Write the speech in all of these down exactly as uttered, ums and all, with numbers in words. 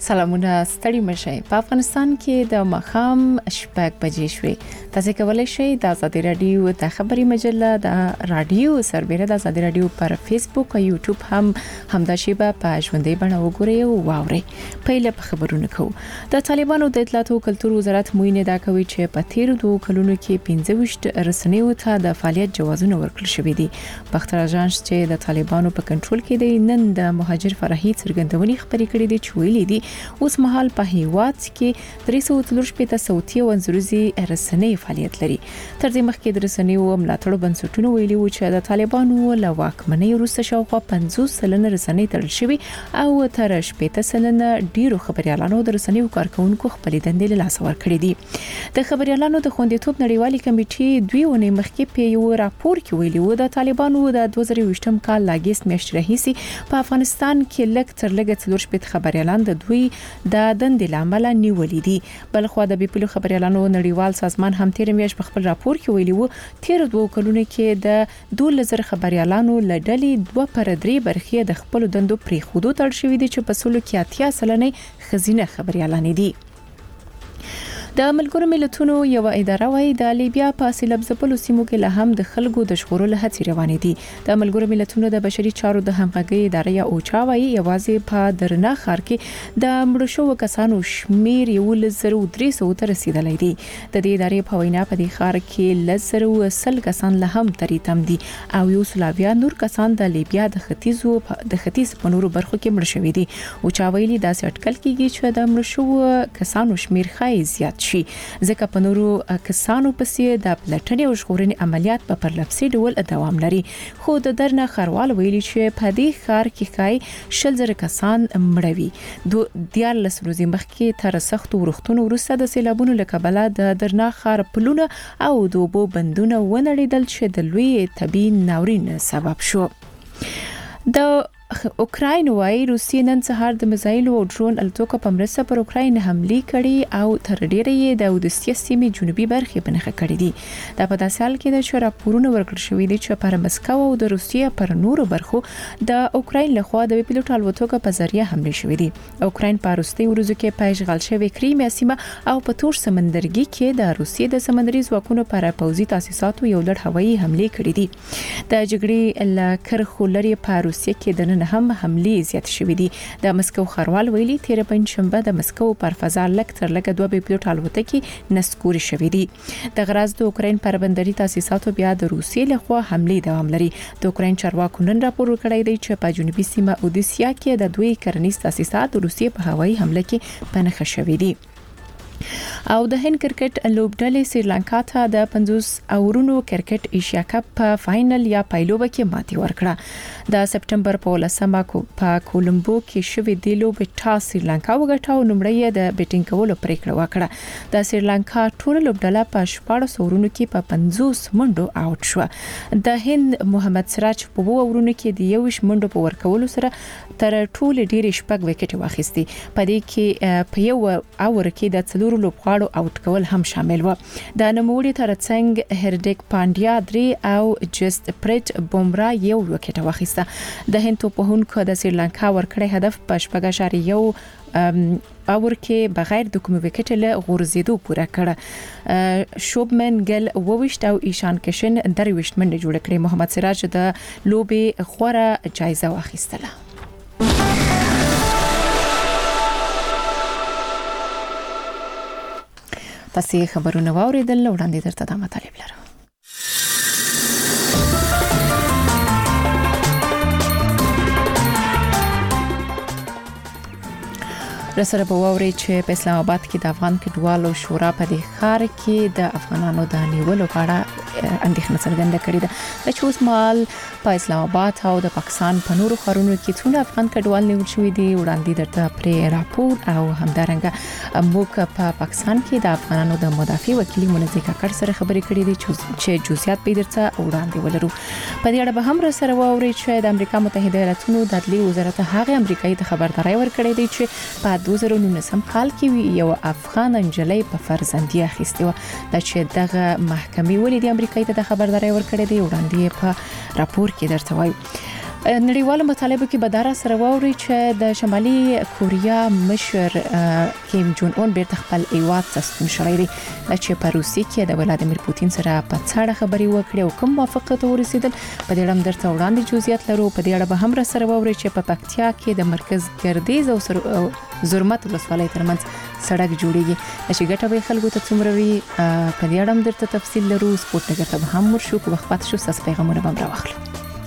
سلامونه ستړي مشئ په افغانستان کې د مخام شپږ بجې شوې تاسو کولای شئ د آزادي رادیو د خبري مجله د رادیو سربېره د آزادي رادیو پر فیسبوک او یوټیوب هم همدا شیبه په ژوندۍ بڼه وګورئ او واورئ. پیله په خبرونه کوو. د طالبانو د اطلاعات او کلتور وزارت موینه دا کوي چې په تیر دوه کلونو کې پنځه ویشت رسنیو ته د فعالیت جوازونه ورکړل شوې دي. بختر اژانس چې د طالبانو په کنټرول کې دی نن د مهاجر فرحي څرګندونې خبرې کړې دي چې ویلي دي اوس مهال په هیواد کې درې سوه څلور شپږ صوتي او انځوريزي رسنۍ فعالیت لري. تر دې مخکې د رسنیو ملاتړ بنسټونو ویلي و چې د طالبانو له واکمنۍ وروسته شاوخوا پنځوس سلنه رسنۍ تړل شوي او تر شپږ سلنه ډیرو خبريالانو د رسنیو کارکونکو خپل دندې له لاس ورکړې دي. د خبريالانو د خوندیتوب نړیوالې کمیټې دوی ونې مخکې په یو راپور کې ویلي و د طالبانو د دوه زره ویشتم کال لاګیست میاشتې راهیسې په افغانستان کې لږ تر لږه څلور شپږ خبريالان د دوی د دندې لامل نیولې دي. بلخو د بیپلو خبريالانو نړیوال سازمان هم تیر میاشت په خپل راپور کې ویلي وو تیر دوه کلونو کې د دوه زره خبريالانو لړلې دوه پر درې برخې د خپل دندو پرې خودو تړل شوې دي چې په سلو کې اتیا سلنه خزینه خبريالان دي. د ملګرو ملتونو یو اداره وايي د لیبیا په سیلاب ځپلو سیمو کې له هم د خلکو د ژغورلو هڅې روانې دي. د ملګرو ملتونو د بشري چارو د همغږي ادارې یا اوچا وايي یوازې په درنا ښار کې د مړو شوو کسانو شمیر یو لزرو درې سوه ته رسیدلی دی. د دې ادارې په وینا په دې ښار کې لزرو سل کسان له هم تریتم دي او یو سلاویا نور کسان د لیبیا د ختیځو د ختیځ په نورو برخو کې مړ شوي دي. اوچا ویلي دا اټکل کیږي چې د مړو شوو کسانو شمیر خای زیات شي ځکه په نورو کسانو پسې د پلټنې او ژغورنې عملیات په پرلپسې ډول دوام لري. خو د درنه خروال ویلي چې په دې ښار کې خای شل زره کسان مړوي. دوه دیارلس ورځې مخکې تر سختو ورښتونو وروسته د سیلابونو له کبله د درنه ښار پلونه او د اوبو بندونه ونړېدل چې د لوی طبي ناورین سبب شو. د اوکراین وايي روسیې نن سهار د میزایل او ډرون الوتکو په مرسته پر اوکراین حمله کړې او تر ډیره یې د اودسیا سیمې جنوبي برخې په نښه کړې دي. دا په داسې حال کې د شراپورونو ورکړل شوې دي چې پر مسکو او د روسیې پر نورو برخو د اوکراین لخوا د پیلوټ الوتکو په ذریعہ حمله شوې دي. اوکراین په وروستي ورځو کې په اشغال شوی کریمیا سیمه او په تور سمندرګي کې د روسیې د سمندري ځواکونو پر پوځي تاسیساتو یو لړ هوایي حمله کړې دي. د جګړې ل کرخو لري په روسیې کې د هم حملې زیات شوې دي. د مسکو خروال ویلي تیر پنځشنبه د مسکو پر فضا لک تر لکه دوه پیلوټ الوتکې نسکوري شوې دي. د غراز د اوکراین پر بندري تاسیساتو بیا د روسیې لخوا حملې دوام لري. د اوکراین چارواکو نن راپور ورکړی دی چې په جنوبي سیمه اودیسیا کې د دوی کرنیز تاسیسات د روسیې په هوایي حمله کې پنهخه شوې دي. او د هند کرکټ لوبډلې سریلانکا ته د پنځوس اورونو کرکټ ایشیا کپ په فائنل یا پایلوبه کې ماتې ورکړه. د سپټمبر په لسمه په کولمبو کې شوې د لوبې ټاس سریلانکا وګټاو نومړی د بیټینګ کولو پریکړه وکړه. د سریلانکا ټول لوبډله په شپږ اورونو کې په پنځوس منډو اوټ شو. د هند محمد سراج په وو اورونو کې د یوش منډو په ورکولو سره تر ټول ډیر شپږ وکټ واخیستي. په دې کې په یو اور کې د څلور لوبغاړو اوټ کول هم شامل و. د نوموړي ترڅنګ هردیک پانډیا درې او جست پریټ بومرا یو وکټ واخیسته. د هند توپونکو د سریلانکا ورکړی هدف په شپږ اشاریه یو اور کې بغیر د کوم وکټ له غورځېدو پوره کړه. شوبمن ګل وويشت او ایشان کشن درويشت منډه جوړ کړې. محمد سراج د لوبې خوره جایزه واخیستله. تاسو خبرونه واوریدل وړاندې درته د مطالب لرم. رسره په ووري چې په اسلام آباد کې د افغان کډوالو شورا په دې ښار کې د افغانانو د نیولو په اړه اندېښنه څرګنده کړې ده. چې اوس مال په اسلام آباد او د پاکستان په نورو ښارونو کې څونه افغان کډوال نیول شوي دي وړاندې درته پرې راپور او همدارنګه موږ په پاکستان کې د افغانانو د مدافع وکیل منځي کاکړ سره خبرې کړې دي چې جزئیات به درته وړاندې ولرو. په دې اړه به هم رسره ووري چې د امریکا متحده ایالاتونو د عدلي وزارت هغه امریکایي ته خبرداري ورکړې ده چې په دوه زره نولسم کال کې یو افغان انجلۍ په فرزندي اخیستې و. د چې دغه محکمې ولې د امریکایي ته د خبرداري ورکړې ده وړاندې په راپور کې درته وایو. نړیوالو مطالبو کې بداره سره ووري چې د شمالي کوریا مشر کیم جون اون بیرته خپل ایواد ته ستون شوی دی چې په روسي کې د ولادیمیر پوتین سره په څاړه خبري وکړي او کوم موافقت ورسېدل په دې اړه درته وړاندې جزئیات لرو. په دې اړه به هم سره ووري چې په پکتیا کې د مرکز ګردیز او زرمت ولسوالۍ ترمنځ سړک جوړیږي چې ګټه به خلکو ته څومره وي. په دې اړه درته تفصیل لرو. سپورت نګر ته هم ورشو کو وخت پات شو ساس پیغامونه به راوخلو.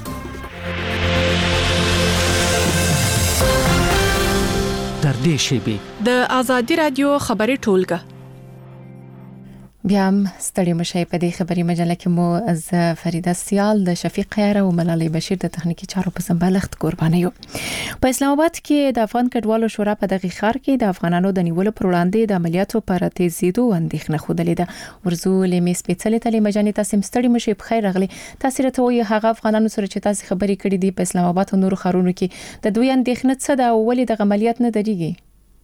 در دې شیبه د ازادي رادیو خبري ټولګه بیا هم ستړي مشي په دې خبري مجله کې مو از فریده سیال د شفیق خیر او ملالۍ بشیر د تخنیکی چارو په سمبالښت قرباني یو. په اسلام آباد کې د افغان کډوالو شورا په دغه ښار کې د افغانانو د نیولو پر وړاندې د عملیاتو پر تیزیدو اندېښنه خوده ده. ورزول می سپیڅلې تلې مجاني تاسو ستړي مشي په خیر راغلي. تاسو راته وایي هغه افغانانو سره چې تاسو خبري کړې دي په اسلام آباد او نورو ښارونو کې د دوی اندېښنه څه ده او ولې د عملیات نه درېږي؟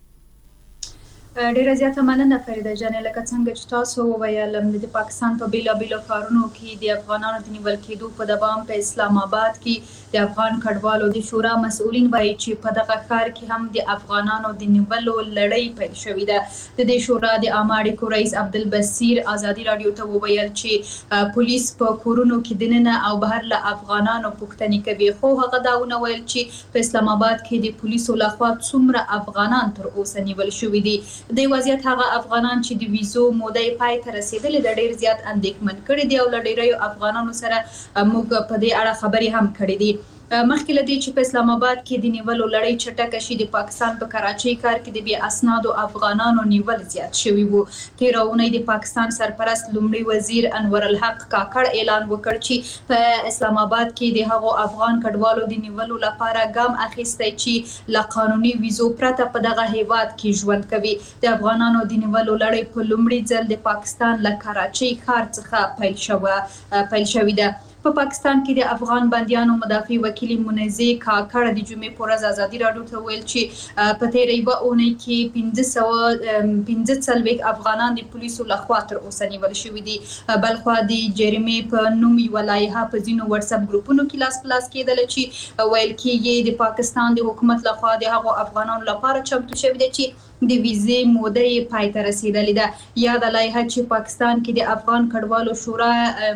ډیره زیاته مننه فریده جانې. لکه څنګه چې تاسو وویل د پاکستان په بیلابیلو ښارونو کې د افغانانو د نیول کېدو په دوام په اسلام آباد کې د افغان کډوالو د شورا مسؤلین وایي چې په دغه ښار کې هم د افغانانو د نیولو لړۍ پیل شوې ده. د دې شورا د عامه اړیکو رئیس عبدالبصیر ازادي رادیو ته وویل چې پولیس په کورونو کې دننه او بهر له افغانانو پوښتنې کوي. خو هغه دا ونه ویل چې په اسلام آباد کې د پولیسو لخوا څومره افغانان تر اوسه نیول شوي دي. د وضعیت هغه افغانان چې د ویزو موده پای ته رسیدلې د ډیر زیات اندېښمن کړي دي او له ډیرو افغانانو سره موږ په دې اړه خبرې هم کړې دي. مخکې له دې چې په اسلام آباد کې د نیولو لړۍ چټکه شي د پاکستان په کراچۍ ښار کې د بې اسنادو افغانانو نیول زیات شوي وو. تېره اونۍ د پاکستان سرپرست لومړي وزیر انور الحق کاکړ اعلان وکړ چې په اسلام آباد کې د هغو افغان کډوالو د نیولو لپاره ګام اخیستی چې له قانوني ویزو پرته په دغه هیواد کې ژوند کوي. د افغانانو د نیولو لړۍ په لومړي ځل د پاکستان له کراچۍ ښار څخه پیل شوه پیل شوې ده. په پاکستان کې د افغان بنديانو مدافع وکیل منزه کاکړ د جمعې پر ورځ ازادي رادیو ته ویل چې په تیرې یوه اونۍ کې پنځه سوه پنځه څلوېښت افغانان د پولیسو لخوا تر اوسه نیول شوي دي. بلخوا د جریمې په نوم یوه لایحه په ځینو واتساپ ګروپونو کې لاس په لاس کېدله چې ویل کېږي د پاکستان د حکومت لخوا د هغو افغانانو لپاره چمتو شوي دی چې د ویزې موده یې پای ته رسیدلې ده. یا د لایحه چې پاکستان کې د افغان کډوالو شورا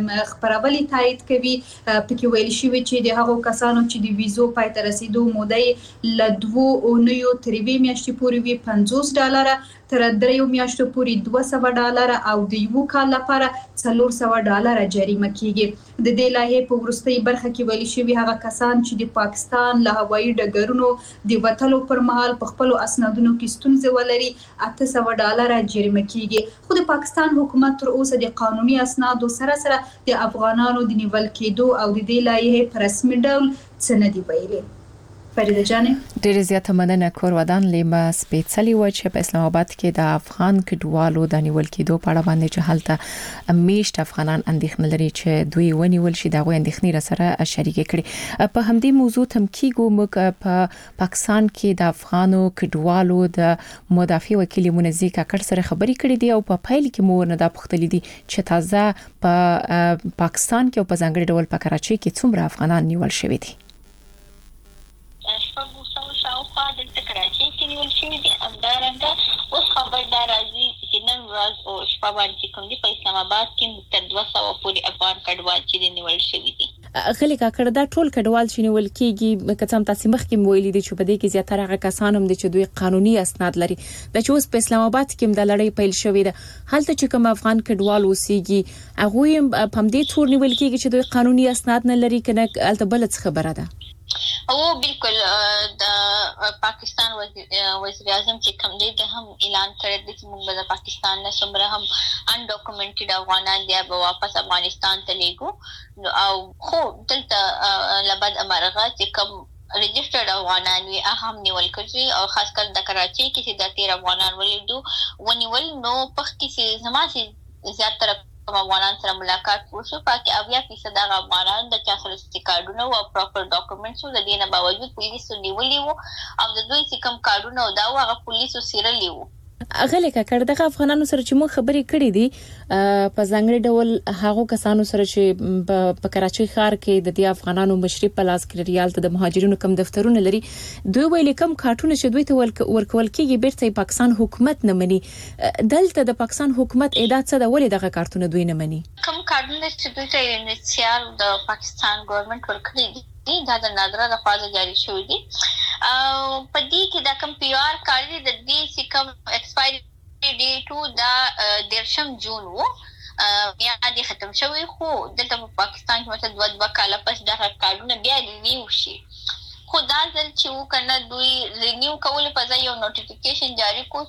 خپرولې تایید کوي پکې ویل شوي چې د هغو کسانو چې د ویزو پای ته رسیدو موده یې له دوو اونیو تر یوې میاشتې پورې وي پنځوس ډالره تر دریو میاشتو پورې دوه سوه ډالره او د یو کال لپاره څلور سوه ډالره جریمه کیږي. د دې لایحې په وروستۍ برخه کې ویل شوي هغه کسان چې د پاکستان له هوایي ډګرونو د وتلو پر مهال په خپلو اسنادونو کې ستونزې ولري اته سوه ډالره جریمه کیږي. خو د پاکستان حکومت تر اوسه د قانوني اسنادو سره سره د افغانانو د نیول کېدو او د دې لایحې په رسمي ډول څه نه دي ویلي. فریده جانې ډېر زیاته مننه. کور ودان لیمه سپیڅلې و چې په اسلام آباد کې د افغان کډوالو د نیول کېدو په اړه باندې چې هلته میشت افغانان اندېښنه لري چې دوی ونیول شي دا غوې اندېښنې را سره شریک کړي. په همدې موضوع تم کېږو موږ په پاکستان کې د افغانو کډوالو د مدافع وکیل منزه کاکړ سره خبرې کړې دي او په پایل کې مو نه دا پوښتلې دي چې تازه په پاکستان کې او په ځانګړي ډول په کراچۍ کې څومره افغانان نیول شوي دي. شاوخوا دلته کراچۍ کې نیول شوي دي. همدارنګه اوس خبر دا راځي چې نن ورځ او شپه باندې کوم دي په اسلام آباد کې تر دوه سوه پورې افغان کډوال چې نیول شوي دي. غلي کاکړ دا ټول کډوال چې نیول کېږي که څه هم تاسو مخکې ویلي دي چې په دې کې زیاتره هغه کسان هم دي چې دوی قانوني اسناد لري. د چې اوس په اسلام آباد کې د لړۍ پیل شوې ده هلته چې کوم افغان کډوال اوسېږي هغه هم په دې تور نیول کېږي چې دوی قانوني اسناد نه لري کنه هلته بل څه خبره ده. او بالکل د پاکستان وزیر اعظم چې کوم دی د هم اعلان کړی دی چې موږ د پاکستان نه څومره هم ان ډاکومنټډ افغانان دی به واپس افغانستان ته لیږو او خو دلته لبد امرغه چې کوم رجسټرډ افغانان وي هم نیول کړي او خاص کر د کراچۍ کې چې د تیر افغانان ولیدو ونیول نو پخې چې زما چې زیاتره کوم افغانان سره ملاقات وشو پکې اویا فیصد هغه افغانان د چا سره چې کارډونه او پراپر ډاکومنټس د دې نه باوجود پولیسو نیولي وو او د دوی چې کوم کارډونه او دا هغه پولیسو سیرلي وو اغه لکه کړه دغه افغانانو سره چې مون خبرې کړې دي په ځانګړي ډول هغه کسانو سره چې په کراچۍ ښار کې د دې افغانانو مشرف پلاس کې ریال ته د مهاجرینو کم دفترونه لري دوی ویل کم کارتونه چې دوی ته ورکول کېږي بیرته پاکستان حکومت نه مني دلته د پاکستان حکومت اعداد څه د ولې دغه کارتونه دوی نه مني کم کارتونه چې دوی ته انیشیال د پاکستان ګورنمنت ورکړي دي دا د نادره د خواجه جاری شوی دي او په دې کې د کم پی آر کارت د دې چې کم ایکسپایری ډیټ دا دیرشم جون وو بیا دې ختم شوی خو دلته په پاکستان کې مثلا دوه دوه کاله پس دا کارتونه بیا رینیو شي خو دا ځل چې وکنه دوی رینیو کول په ځای یو نوټیفیکیشن جاری کو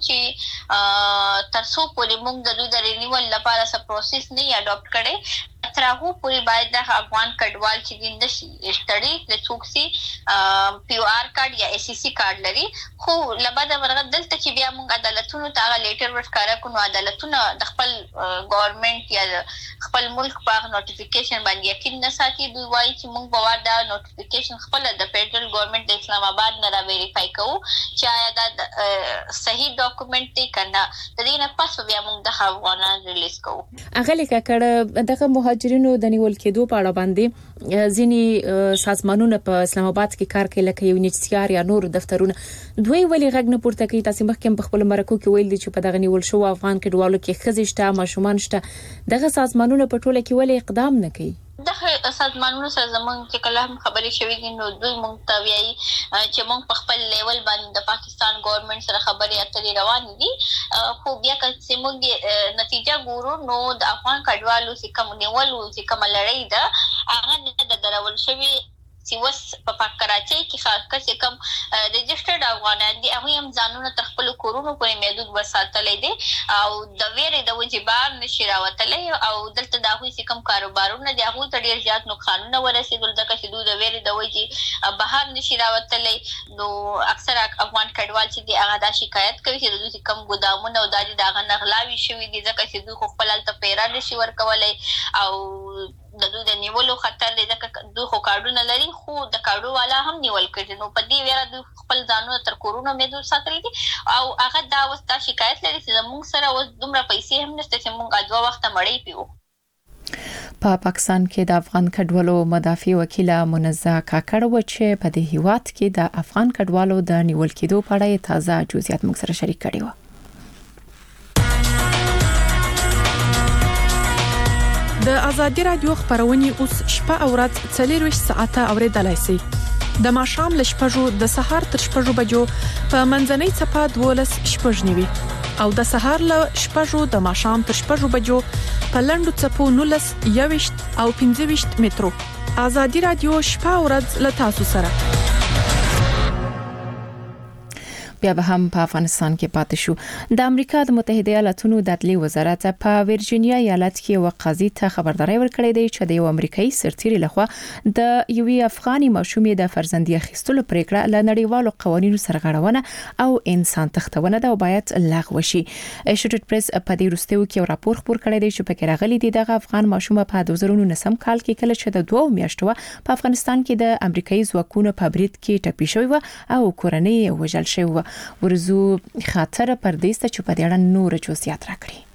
چې تر څو پورې موږ د دوی د رینیول لپاره څه پروسس نه اډاپټ کړي تر هغه پورې باید د افغان کډوال چې د اشتړي د څوکسي پی او آر کارت یا اس سی سی کارت لري خو لبدا ورغه دلته چې بیا موږ عدالتونو ته لیټر ورکاره کو نو عدالتونه د خپل ګورنمنت یا خپل ملک په نوټیفیکیشن باندې یقین نه ساتي دوی وایي چې موږ به دا نوټیفیکیشن خپل د فدرل ګورنمنت د اسلام آباد نه را ویریفای کوو چې آیا دا صحیح ډاکومنت دی کنه د دې نه پس بیا موږ د افغانان ریلیز کوو هغه لیکه کړه دغه مهاجرینو د نیول کېدو په اړه باندې ځینی سازمانونه په اسلام آباد کې کار کوي لکه یو نچسیار یا نور دفترونه دوی ولې غږ نه پورته کوي تاسو مخکې په خپل مرکو کې ویل دي چې په دغه نیول شو افغان کډوالو کې خزشته ماشومان شته دغه سازمانونه په ټوله کې ولې اقدام نه کوي د سازمانونو سره زمونږ چې کله هم خبرې شوې دي نو دوی مونږ ته وایي چې مونږ په خپل لیول باندې د پاکستان ګورنمنت سره خبرې اترې روان دي خو بیا که موږ نتیجه ګورو نو د افغان کډوالو چې کوم نیول چې کوم لړۍ ده هغه د درول شوی چې وس په کراچۍ کې خاص کر کم رجسټرډ افغانان دي هغه هم ځانونه تر خپل کورونو پورې محدود وساتلې دي او د ویرې د وجبار نشي راوتلې او دلته د هغوی چې کم کاروبارونه دي هغه ته ډیر زیات نقصانونه ورسېدل ځکه چې دوی د ویرې د وجې بهر نشي راوتلې نو اکثر افغان کډوال چې دي هغه دا شکایت کوي چې دوی کم ګودامونه او دالي داغه نغلاوي شوی دي ځکه چې دوی خپل الته پیرا نشي ورکولای او د دوی د نیولو خطر دی ځکه دوی خو کارډونه لري خو د کارډو والا هم نیول کړي نو په دې ویره دوی خپل ځانونه تر کورونو محدود ساتلي دي او هغه دا اوس دا شکایت لري چې موږ سره اوس دومره پیسې هم نشته چې موږ دوه وخته مړۍ پیو په پا پاکستان کې د افغان کډوالو مدافع وکیل منزه کاکړ و چې په دې هیواد کې د افغان کډوالو د نیول کېدو په اړه تازه جزئیات موږ سره شریک کړي و د ازادي رادیو خبرونه اوس شپه او ورځ څلور ساعته اوریدلای شئ د ماښام ل شپږو د سهار تر شپږو بجو په منځنۍ چپه دولس شپږ نیوي او د سهار ل شپږو د ماښام تر شپږو بجو په لندو چپو نولس یويشت او پنځه ویشت مترو ازادي رادیو شپه او ورځ ل تاسو سره بیا به هم په افغانستان کې پاتې شو د امریکا د متحده ایالاتونو د عدلي وزارت په ورجینیا ایالت کې یو قاضي ته خبرداري ورکړې ده چې د یو امریکایي سرتیري لخوا د یوې افغاني ماشومې د فرزندي اخیستلو پریکړه له نړیوالو قوانینو سره غړونه او انسان تختونه ده او باید لغوه شي ایشوټډ پریس په دې وروستیو کې یو راپور خپور کړی دی چې په کې راغلي دي د افغان ماشومه په دوه زره نهم کال کې کله چې د دوه میاشتو په افغانستان کې د امریکایي ځواکونو په برید کې ټپي شوی و او کورنۍ وژل شوی و ورزو خاطر پر دې ست چې په دې اړه نور جزئیات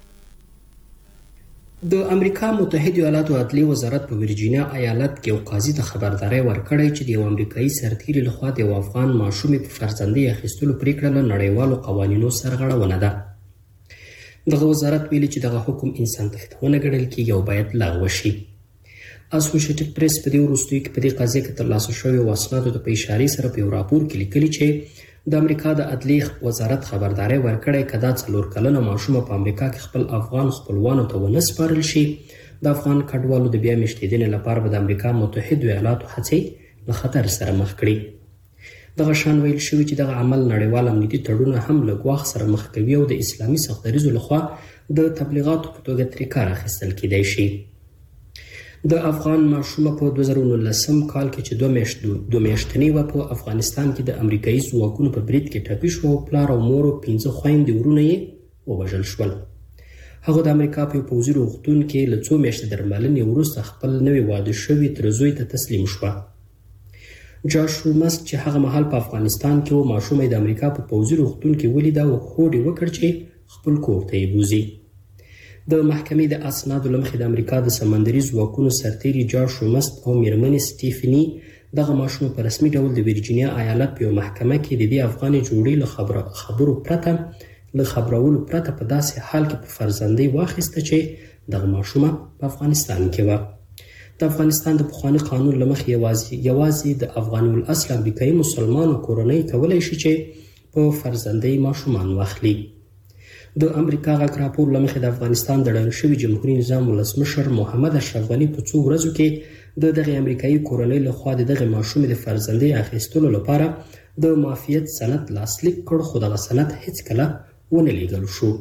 راکړي د امریکا متحده ایالاتو عدلي وزارت په ورجینیا ایالت کې یو قاضي ته خبرداري ورکړی چې د یو امریکایي سرتیري لخوا د یو افغان ماشومې په فرزندي اخیستلو پریکړه له نړیوالو قوانینو سره غړونه ده دغه وزارت ویلي چې دغه حکم انسان تختونه ګڼل کېږي او باید لغوه شي اسوسییټډ پریس په دې وروستیو کې په دې قضیه کې ترلاسه شوی وسلاتو ته په اشاره سره په یو راپور کې لیکلي چې د امریکا د عدلي وزارت خبرداري ورکړی کدا څلور کلنه ماشومه په امریکا کې خپل افغان خپلوانو ته ونسپارل شي د افغان کډوالو د بیا میشتېدنې لپاره به د امریکا متحده ایالاتو هڅې له خطر سره مخ کړي دغه شان ویل شوی چې دغه عمل نړیوال امنیتي تړونونه هم له ګواښ سره مخ کوي او د اسلامي سختدریزو لخوا د تبلیغاتو په توګه ترې کار اخیستل کېدای شي د افغان ماشومه په دوه زره نولسم کال کې چې دوه میاشتې دوه میاشتنې و په افغانستان کې د امریکایي ځواکونو په برید کې ټپي شو او پلار او مور او پنځه خویندې ورونه یې ووژل شول هغه د امریکا په پوځي روغتون کې له څو میاشتې درملنې وروسته خپل نوی واده شوي تر زوی ته تسلیم شوه جاشو مست چې هغه مهال په افغانستان کې و ماشومه د امریکا په پوځي روغتون کې ولیده او هوډ یې وکړ چې خپل کور ته یې بوزي. د محکمې د اسنادو له مخې د امریکا د سمندري ځواکونو سرتیري جاشو مست او میرمنې سټیفني دغه ماشوم په رسمي ډول د ویرجینیا ایالت په یو محکمه کې د دې افغاني جوړې له خبرو پرته له خبرولو پرته په داسې حال کې په فرزندۍ واخیسته چې دغه ماشومه په افغانستان کې وه. د افغانستان د پخواني قانون له مخې یوازې یوازې د افغاني الاصل امریکایي مسلمانو کورنۍ کولی شي چې په فرزندۍ ماشومان واخلي. د امریکا غږ راپور له مخې د افغانستان د ړنګ شوي جمهوري نظام ولسمشر محمد اشرف غني په څو ورځو کې د دغې امریکایي کورنۍ لخوا د دغې ماشومې د فرزندۍ اخیستلو لپاره د معافیت سند لاسلیک کړ، خو دغه سند هیڅکله ونه لیږل شو.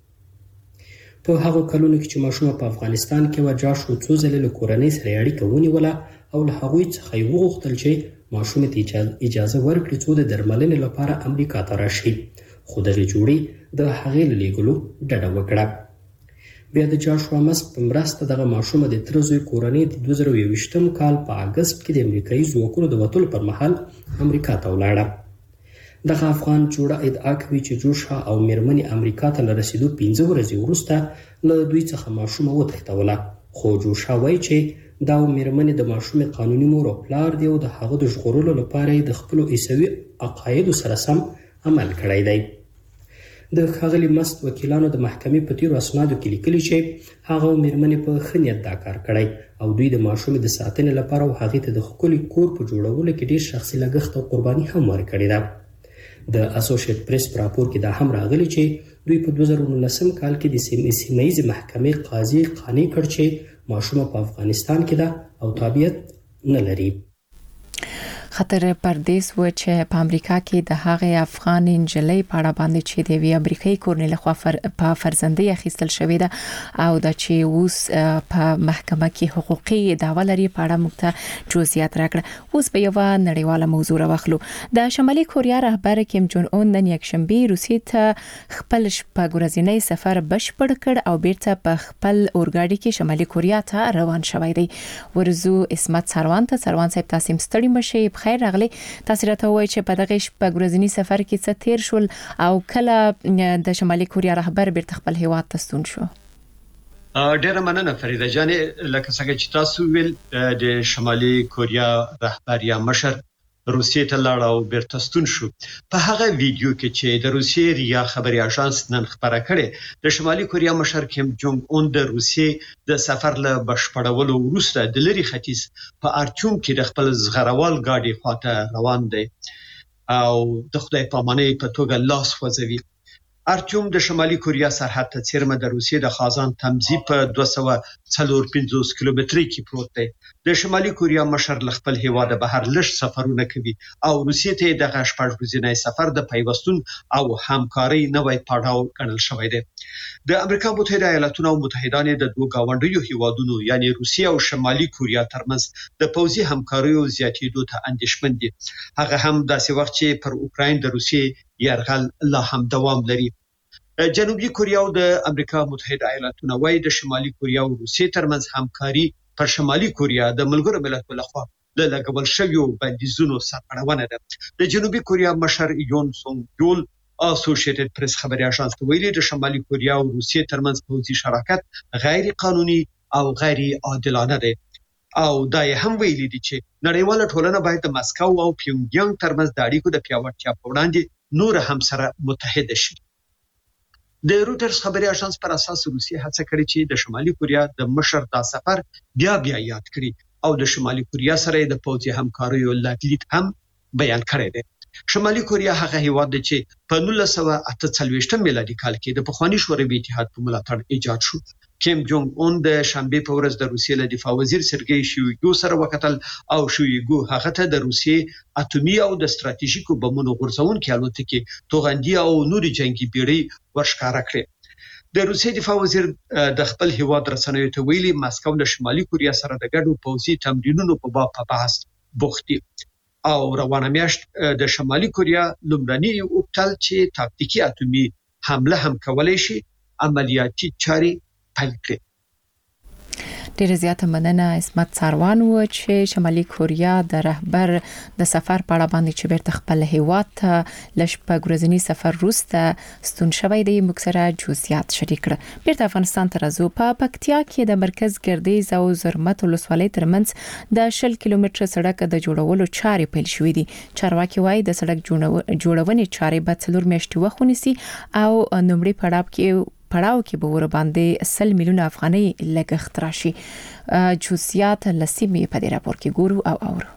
په هغو کلونو کې چې ماشومه په افغانستان کې وه، جاشو څو ځلې له کورنۍ سره یې اړیکه ونیوله او له هغوی څخه یې وغوښتل چې ماشومې ته اجازه ورکړي څو د درملنې لپاره امریکا ته راشي، خو دغې جوړې د هغې له لیږلو ډډه وکړه. بیا د جاشوا مسک په مرسته دغه ماشومه د تره زوی کورنۍ د دوه زره یوویشتم کال په اګست کې د امریکایي ځواکونو د وتلو پر مهال امریکا ته ولاړه. دغه افغان جوړه ادعا کوي چې جوشا او میرمنې امریکا ته له رسیدو پنځه ورځې وروسته له دوی څخه ماشومه وتښتوله، خو جوشا وایي چې دا میرمنې د ماشومې قانوني مور او پلار دی او د هغه د ژغورلو لپاره یې د خپلو عیسوي عقایدو سره سم عمل کړی دی. د ښاغلي مست وکیلانو د محکمې په تیرو اسنادو کې لیکلي چې هغه میرمنې په ښه نیت دا کار کړی او دوی د ماشومې د ساتنې لپاره او هغې ته د ښکلي کور په جوړولو کې ډېر شخصي لګښت او قرباني هم ورکړې ده. د اسوسییټ پریس په راپور کې دا هم راغلی چې دوی په دوه زره نولسم کال کې د سیمه ییزې محکمې قاضي قانع کړ چې ماشومه په افغانستان کې ده او تابعیت نه لري. خطر پردیس و چې په امریکا کې د هغې افغان نجلۍ په اړه باندې چې د یوې امریکایي کورنۍ لخوا فر... په فرزندۍ اخیستل شوې ده او د چې اوس په محکمه کې حقوقي دعوه لري په اړه موږ ته جزئیات راکړه. اوس به یو نړیواله موضوع راوخلو. د شمالي کوریا رهبر کیم جون اون نن یکشنبه روسیې ته خپل شپږ ورځنی سفر بشپړ کړ او بیرته په خپل اورګاډي کې شمالي کوریا ته روان شوی دی. ورزو اسمت سروان ته سروان صاحب تاسو ستړي مشه خیر راغلی. تاسو راته وایئ چې په دغه شپږ ورځنی سفر کې څه تیر شول او کله د شمالي کوریا رهبر بیرته خپل هیواد ته ستون شو؟ ډیره مننه فریده جانې. لکه څنګه چې تاسو ویل د شمالي کوریا رهبر یا مشر روسیې ته لاړ او بیرته ستون شو. په هغه ویډیو کې چې د روسیې ریا خبري اژانس نن خبره کړې، د شمالي کوریا مشر کیم جونګ اون د روسیې د سفر له بشپړولو وروسته د لری ختیځ په ارچوم کې د خپل زغروال گاډي خواته روان دی او د خدای پامانۍ په توګه لاس خوځوي. ارچوم د شمالي کوریا سرحد ته څیرمه د روسیې د خازان تمځي په دوه سوه څلور پنځوس کیلومترۍ کې پروت دی. د شمالي کوریا مشر له خپل هیواد بهر لږ سفرونه کوي او روسیې ته دغه شپږ ورځنی سفر د پیوستون او همکارۍ نوی پړاو ګڼل شوی دی. د امریکا متحده ایالاتونو او متحدانو د دوه گاونډیو هیوادونو یعنی روسیې او شمالي کوریا ترمنځ د پوځي همکاریو زیاتېدو ته اندېښمن دي. هغه هم داسې وخت چې پر اوکراین د روسیې یرغل لا هم دوام لري. جنوبي کوریا او د امریکا متحده ایالاتونو وايي د شمالي کوریا او روسیې ترمنځ همکاري پر شمالي کوریا د ملګرو ملتونو لخوا له لګول شویو بندیزونو سرغړونه ده. د جنوبي کوریا مشر یون سونګ یول اسوسییټډ پریس خبري اژانس ته ویلي د شمالي کوریا او روسیې ترمنځ پوځي شراکت غیر قانوني او غیر عادلانه دی او دا یې هم ویلي دي چې نړیواله ټولنه باید د مسکو او پیونګیانګ ترمنځ د اړیکو د پیاوړتیا په وړاندې نور هم سره متحد شي. د روټرز خبري اژانس پر اساس روسیې هڅه کړې چې د شمالي کوریا د مشر دا سفر بیا بیا یاد کړي او د شمالي کوریا سره د پوځي همکاریو لګلید هم بیان کړی دی. شمالي کوریا هغه هیواد دی چې په نولس سوه اته څلوېښتم میلادي کال کې د پخواني شوروي اتحاد په ملاتړ ایجاد شو. کیم جونګ اون د شنبه په ورځ د روسیې له دفاع وزیر سرګی شویګو سره وکتل او شویګو هغه ته د روسیې اټومي او د ستراتیژیکو بمونو غورځونکو الوتکې توغندي او نوري جنگي بیړۍ ورښکاره کړې. د روسیې دفاع وزیر د خپل هیواد رسنیو ته ویلي ماسکو له شمالي کوریا سره د ګډو پوځي تمرینونو په باب په بحث بوخت دي او روانه میاشت د شمالي کوریا لومړني اوپټل چې تاکتیکي اټومي حمله هم کولای شي عملیاتي چاري پیل کړي. ډېر زیاته مننه عصمت ساروان و چې شمالي کوریا د رهبر د سفر په اړه باندې چې بیرته خپل هیواد ته لشپږ ورځنی سفر وروسته ستون شوی دی موږ سره جزئیات شریک کړ. بیرته افغانستان ته راځو. په پکتیا کې د مرکز ګردیز او زرمت ولسوالۍ ترمنځ د شل کیلومتره سړک د جوړولو چارې پیل شوې دي. چارواکي وايي د سړک جوړونې چارې به څلور میاشتې وخت ونیسي او نومړي پړاو کې پړاو کې به ور باندې سل میلیون افغانۍ لګښت راشي. جزئیات لسیمې په دې راپور کې ګورو او اورو.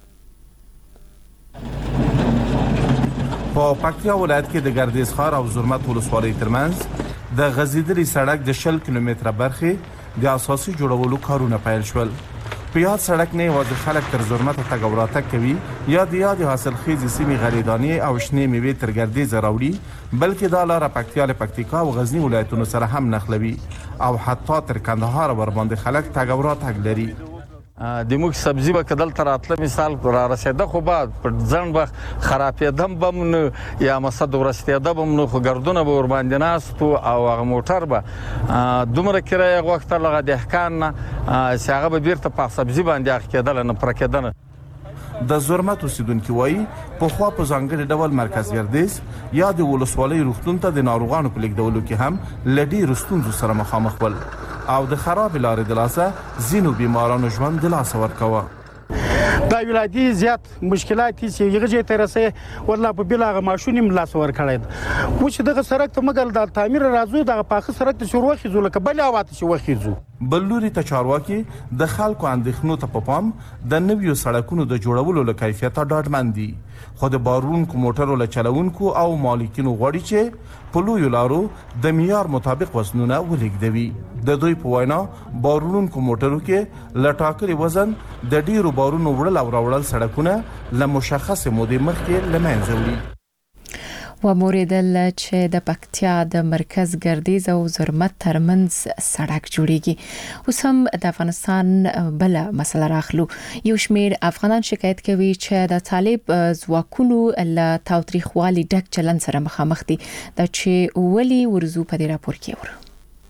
په پکتیا ولایت کې د ګردیز ښار او زرمت ولسوالۍ ترمنځ د غځیدلي سړک د شل کیلومتره برخې د اساسي جوړولو کارونه پیل شول. په یاد سړک نه یوازې خلک تر زرمت تګ او راتګ کوي یا د یاد حاصلخیزې سیمې غریدانې او شنې میوې تر ګردیز راوړي، بلکې دا لاره پکتیا له پکتیکا او غزنی ولایتونو سره هم نښلوي او حتی تر کندهار ور باندې خلک تګ او راتګ لري. د موږ سبزی به کدل تر اتل مثال را رسیده خو بعد پر ځن وخت خرابېدم بم نه یا مسد ورستېده بم نه خو ګردونه به ور باندې ناستو او هغه موټر به دومره کرایه غوښته لغه دهقان نه چې هغه به بیرته په سبزی باندې اخ کېدل نه پر کېدل. د زرمت اوسیدونکو وایي په خوا په ځانګړي ډول مرکز ګردیز یا د ولسوالۍ روغتون ته د ناروغانو په لیږدولو کې هم له ډېرو ستونزو سره مخامخ ول او د خراب لارې د لاسه ځینو بیمارانو ژوند د لاسه ورکوه. دا ولادي زیات مشکلات چې یغه جې تر سه والله په بلاغه ماشونیم لاس ور کړی و چې دغه سړک ته مګل د تعمیر راځو دغه پاخه سړک ته شروع خېزو لکه بل اواته شو خېزو. بلوري ته چارواکي د خلکو اندېښنو ته په پام د نویو سړکونو د جوړولو له کیفیت ډاډمن دي، خو د بارونکو موټرو له چلونکو او مالکینو غواړي چې په لویو لارو د معیار مطابق وزنونه ولېږدوي. د دوی په وینا بارونکو موټرو کې له ټاکلي وزن د ډیرو بارونو وړل او راوړل سړکونه له مشخصې مودې مخکې له منځه وړي. و موریدل چې د پکتیا د مرکز ګردیز او زرمت ترمنځ سړک جوړیږي. اوس هم د افغانستان بل مسله راخلو. یو شمیر افغانان شکایت کوي چې د طالب ځواکونو له تاوتریخوالي ډک چلن سره مخامخ دي. دا چې ولي ورزو په دې راپور کې ور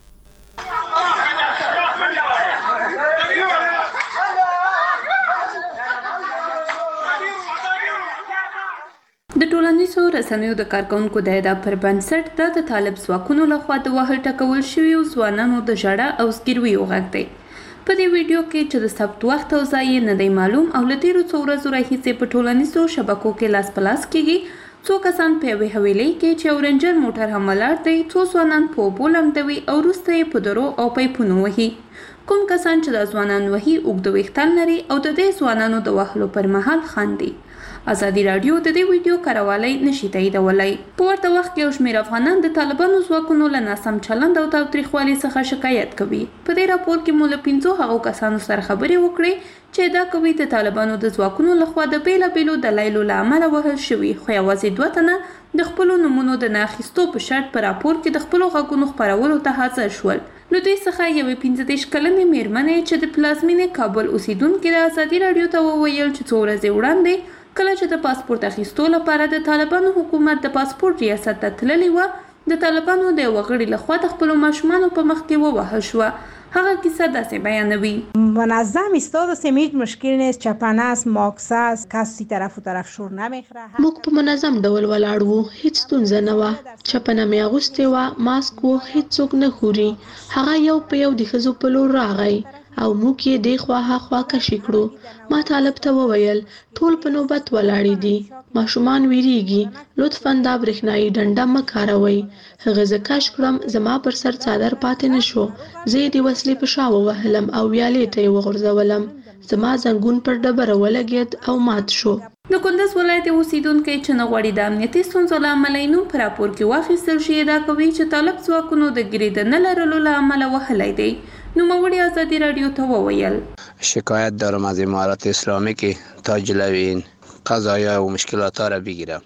د ټولنیزو رسنیو د کارکونکو د ادعا پر بنسټ د طالب ځواکونو لخوا د وهل ټکول شوي ځوانانو د ژړا او زګیرویو غږ دی. په دې ویډیو کې چې د ثبت وخت او ځای نه دی معلوم او له تیرو څو ورځو راهیسې په ټولنیزو شبکو کې لاس په لاس کېږي. څو کسان په یوې حویلۍ کې چې یو رنجر موټر هم ولاړ دی څو ځوانان په اوبو لمدوي او وروسته یې په درو او پیپونو وهي. کوم کسان چې د ځوانان وهي اوږده ویښتان لري او د دې ځوانانو د وهلو پر مهال خاندي. ازادي رادیو د دې ویډیو کاروالی نشي تاییدولای. په ورته وخت کې یو شمېر افغانان د طالبانو ځواکونو له ناسم چلند او تاوتریخوالي څخه شکایت کوي. په دې راپور کې مو له پنځو هغو کسانو سره خبرې وکړې چې دا کوي د طالبانو د ځواکونو لخوا د بیلابیلو دلایلو له امله وهل شوي، خو یوازې دوه تنه د خپلو نومونو د نه اخیستو په شرط په راپور کې د خپلو غږونو خپرولو ته حاضر شول. له دوی څخه یوې پنځه دېرش کلنې مېرمنې چې د پلازمینې کابل اوسیدونکې د ازادي راډیو ته وویل چې څو ورځې وړاندې کله چې د پاسپورت اخیستو لپاره د طالبانو حکومت د پاسپورت ریاست ته تللی و، د طالبانو د یو وګړي لخوا د خپلو ماشومانو په مخ کې ووهل شوه. هغه کیسه داسې بیانوي: منظم ایستاد است، هیچ مشکل نیست، چپنه است، ماکس است، کسی طرف و طرف شور نمیخوره. موږ په منظم ډول ولاړ وو، هیڅ ستونزه نه وه. چپنه مې اغوستې وه، ماسک و، هیڅ څوک نه خوري. هغه یو په یو د ښځو په لور راغی او موږ یې دې خوا هاخوا کشي کړو. ما طالب ته وویل ټول په نوبت ولاړې دي، ماشومان ویریږي، لطفا دا برېښنایي ډنډه مه کاروئ. هغه زه کش کړم، زما پر سر څادر پاتې نه شو. زه یې د وسلې په شا ووهلم او ویالې ته یې وغورځولم. زما زنګون پر ډبره ولګېد او مات شو. د کندز ولایت اوسیدونکي چې نه غواړي د امنیتي ستونزو له امله یې نوم په راپور کې واخیستل شي ادعا کوي چې طالب ځواکونو د ګرېده نه لرلو له امله وهلی دی. نوموړي ازادي رادیو ته وویل: شکایت دارم از امارت اسلامی که تا جلوی این قضایا و مشکلات را بگیرم.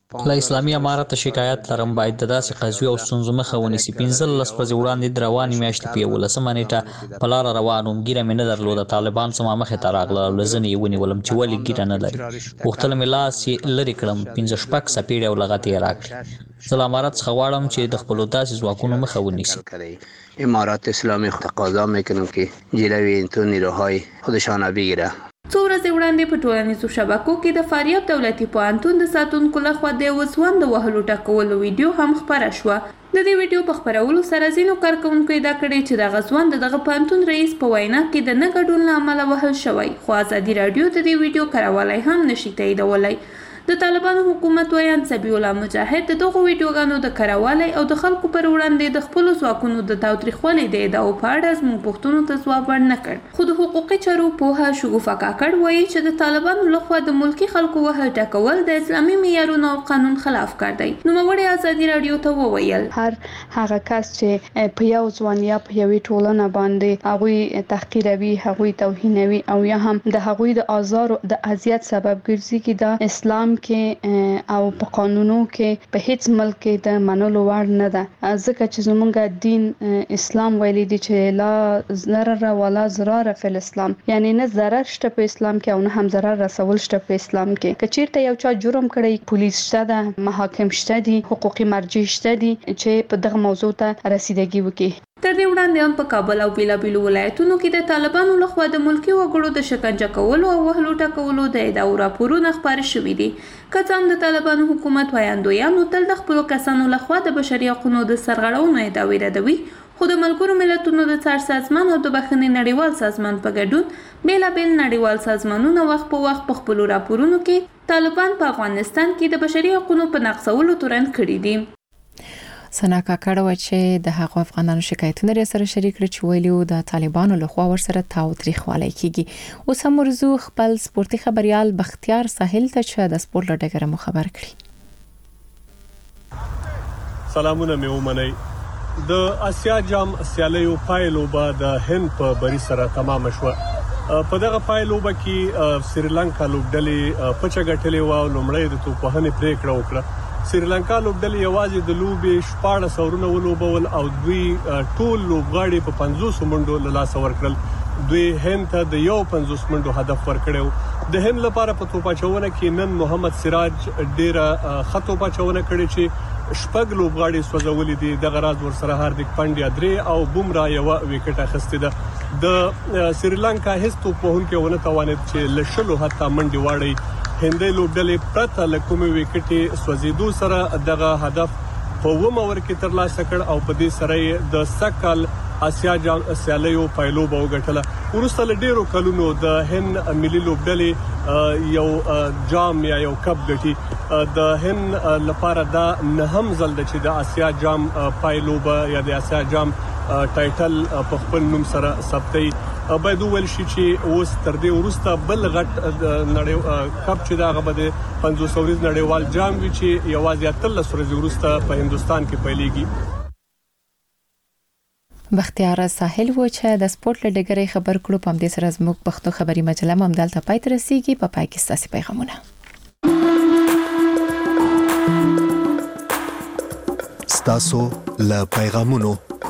له اسلامي امارت شکایت لرم باید د داسې قضیو او ستونزو مخه ونیسي. پنځلس ورځې وړاندې د روانې میاشتې په یولسمه نیټه په لاره روان وم، ګیره مې نه درلوده. طالبان زما مخې ته راغلل او له زنې یې ونیولم چې ولې ګیره نه لري. غوښتل مې لاس یې لرې کړم، پنځه شپږ څپېړې او لغتې یې راکړې. زه له امارت څخه غواړم چې د خپلو داسې ځواکونو مخه ونیسي. امارات اسلامی تقاضا میکنم که جلوی این تو نیروهای خودشان بگیره. څو ورځې وړاندې په ټولنیزو شبکو کې د فاریاب دولتي پوهنتون د ساتونکو لخوا د یوه ځوان د وهلو ټکولو ویډیو هم خپره شوه. د دې ویډیو په خپرولو سره ځینو کارکوونکو ادعا کړې چې دغه ځوان د دغه پوهنتون رئیس په وینا کې د نه ګډون له امله وهل شوی، خو ازادي راډیو د دې ویډیو کراوالی هم نشي تاییدولی. د طالبانو حکومت ویان سبیح الله مجاهد د دغو ویډیوګانو د کراوالی او د خلکو پر وړاندې د خپلو ځواکونو د تاوتریخوالي د ادعاو په اړه زموږ پوښتنو ته ځواب ورنه کړ. خو د حقوقي چارو پوهه شګوفه کاکړ وایي چې د طالبانو لخوا د ملکي خلکو وهل ټکول د اسلامي معیارونو او قانون خلاف کار دی. نوموړي ازادي راډیو ته وویل هر هغه کس چې په یو ځوان یا په یوې ټولنه باندې هغوی تحقیروي، هغوی توهینوي او یا هم د هغوی د آزار او د اذیت سبب ګرځي چې د اسلام کې او په قانونو کې په هیڅ ملک کې د منلو وړ نه ده، ځکه چې زمونږ دین اسلام ویلي دی چې لا ضرر ولا ضرر فی الاسلام، یعنی نه ضرر شته په اسلام کې او نه هم ضرر رسول شته په اسلام کې. که چیرته یو چا جرم کړی، پولیس شته ده، محاکم شته دي، حقوقي مرجع شته دي چې په دغه موضوع ته رسیدګي وکړي. تر دې وړاندې هم په کابل او بیلابیلو ولایتونو کې د طالبانو لخوا د ملکي وګړو د شکنجه کولو او وهلو ټکولو د ادعاو راپورونه خپاره شوي دي. که څه هم د طالبانو حکومت ویاندویانو تل د خپلو کسانو لخوا د بشري حقونو د سرغړونو ادعاوې ردوي، خو د ملګرو ملتونو د څار سازمان او د بخښنې نړیوال سازمان په ګډون بیلابیل نړیوال سازمانونه وخت په وخت په خپلو راپورونو کې طالبان په افغانستان کې د بشري حقونو په نقضولو تورن کړي دي. سنا کاکړ و چې د هغو افغانانو شکایتونه لري سره شریک کړي چې ویلي د طالبانو لخوا ورسره تاوتریخوالی کیږي. اوس هم ورزو خپل سپورتي خبريال بختیار ساحل ته چې د سپورت له ډګره مو خبر کړي. سلامونه مې ومنئ. د اسیا جام سیالیو پایلوبه د هند په بری سره تمام شوه. په دغه پایلوبه کې سریلانکا لوبډلې پچه ګټلې و او لومړی د توپوهنې پریکړه وکړه. سریلانکا لوبډلې یوازې د لوبې شپاړس اورونه ولوبول او دوی ټول لوبغاړي په پنځوس منډو له لاسه ورکړل. دوی هند ته د یو پنځوس منډو هدف ورکړو. د هند لپاره په توپاچونه کې نن محمد سراج ډیره خطو پاچونه کړې چې شپږ لوبغاړي سوځولې دي. دغه راز ورسره هاردیک پانډیا درې او بومرا یو وکټ اخیسته ده. د سریلانکا هیڅ توپوهونکو ونه توانید چې لشلو حتی منډي واړي. هندي لوبډلې پرته له کومې وکټې سوځیدو سره دغه هدف په ومه ورکې ترلاسه کړ او په دې سره د سکل اسیا جام سیالیو پایلوبه وګټله. ورسته له ډیرو کلونو د هند ملي لوبډلې یو جام یا یو کپ ګټي. د هند لپاره دا نهم ځل د چې د اسیا جام پایلوبه یا د اسیا جام ټایټل په خپل نوم سره ثبتي. باید ویل شي چې اوس تر دې وروسته بل غټ نړۍ کپ چې دا غو د پنځوس ورځې نړیوال جام وی چې یوازې اتلس ورځې وروسته په هندستان کې پیلېږي. بختیار ساحل و چې د سپورت له ډګرې خبر کړو. په دې سره زموږ پښتو خبري مجله هم دلته پای ته رسیدي. په پای کې ستاسو پیغامونه ستاسو له پیغامونو.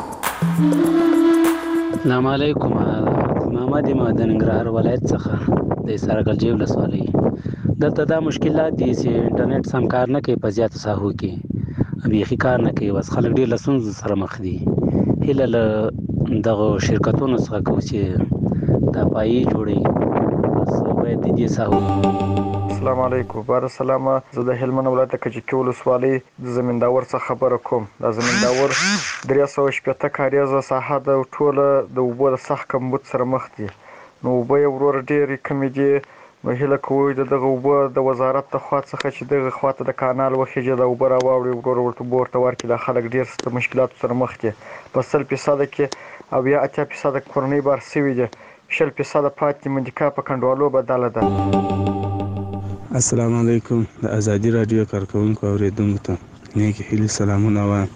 السلام علیکم. محمد امام د ننګرهار ولایت څخه د سرګل جیب لسوالۍ. دلته دا مشکلات دي چې انټرنیټ سم کار نه کوي په زیات ساحو کې، بيخي کار نه کوي، بس خلک ډیر لسونز سره مخ دي. هله له دغه شرکتونو څخه کو چې دا پای جوړي بس باید دې ساحو. السلام علیکم. بار سلام. زه د هلمند ولایت کچکول ولسوالۍ د زمینداور څخه خبره کوم. د زمینداور درې سوه شپږ کاریزه ساحه د ټوله د اوبو د سخت کمبود سره مخ دي. نو اوبه یې ورور ډېرې کمې دي. نو هیله کوو د دغه اوبه د وزارت د خوا څخه چې دغه خواته د کانال وخیږي د اوبه راواوړي ورور ورته ورته ورکړي. د خلک ډېر ست مشکلات سره مخ دي. په سل فیصده کې او یا اتیا فیصده کورنۍ بار سوي دي. شل فیصده پاتې منډیکا په کنډوالو بدله ده. السلام علیکم. د ازادي رادیو کارکونکو اوریدونکو ته نیک هیله سلامونه وایم.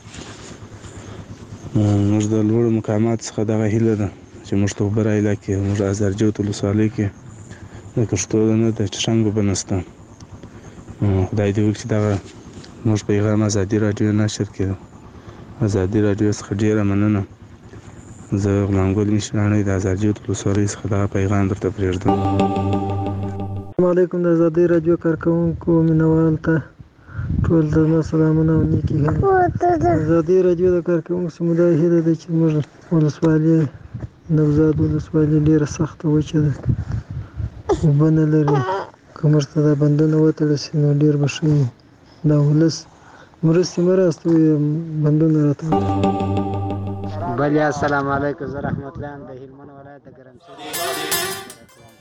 موږ د لوړو مقامات څخه دغه هیله ده چې موږ ته اوبه رایله کړي. موږ ازارجوت ولسوالۍ کې د کښتو نه د څنګه بنسته. خدای دې وکړي چې دغه موږ پیغام ازادي رادیو نشر کړو. ازادي رادیو څخه ډیره مننه. زه غلام ګل مشرانی د ازادي ولسوالۍ څخه دا پیغام درته پرېږدم. السلام علیکم. د ازادي رادیو کارکونکو مینوال ته ټول درنه سلامونه او نیکي هیله. ازادي رادیو د کارکونکو سمدای هیله ده چې موږ ولسوالۍ نوزاد ولسوالۍ ډیره سخته وچه ده، اوبه نه لري. که موږ ته دا بندونه وتړل شي نو ډیر به ښه وي. دا ولس مرستې مه راستوي، بندونه راته بله. السلام علیکم. زه رحمت الله د هلمند ولایت د ګرمسیر